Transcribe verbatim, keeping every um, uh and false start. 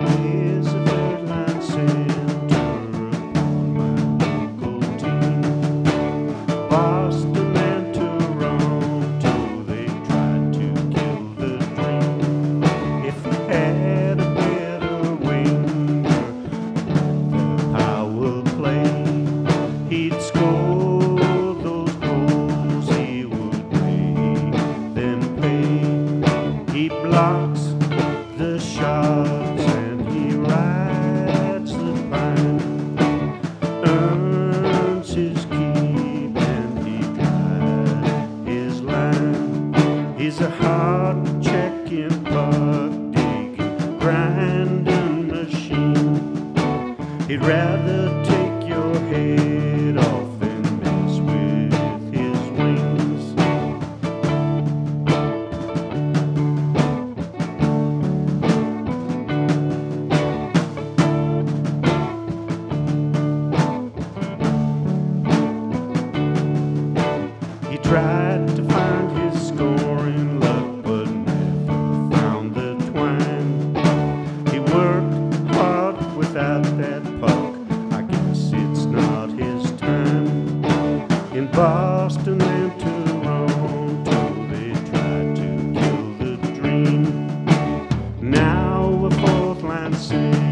is a third line center upon my local team. Boston and Toronto, they tried to kill the dream. If we had a better winger with the power play, he'd score those goals, he would make them pay. He blocks the shots and he rides the pine, earns his keep and he drives his line. He's a hard checking, puck digging, grinding machine. He'd rather take your head off than mess with his wings. He tried to find his scoring luck, but never found the twine. He worked hard without that puck, I guess it's not his time. In Boston and Toronto, they tried to kill the dream. Now a fourth line center